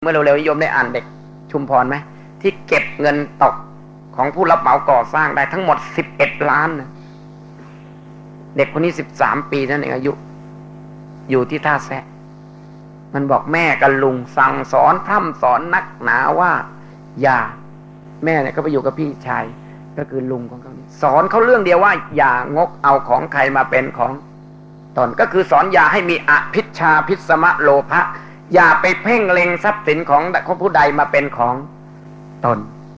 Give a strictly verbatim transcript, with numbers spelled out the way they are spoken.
เมื่อเร็วๆนิยมได้อ่านเด็กชุมพรไหมที่เก็บเงินตกของผู้รับเหมาก่อสร้างได้ทั้งหมดสิบเอ็ดล้านนะเด็กคนนี้สิบสามปีนั่นเองอายุอยู่ที่ท่าแซะมันบอกแม่กับลุงสั่งสอนพร่ำสอนนักหนาว่าอย่าแม่เนี่ยก็ไปอยู่กับพี่ชายก็คือลุงของเขาสอนเขาเรื่องเดียวว่าอย่างกเอาของใครมาเป็นของตนก็คือสอนอย่าให้มีอภิชาภิสมะโลภะอย่าไปเพ่งเล็งทรัพย์สินของของผู้ใดมาเป็นของตน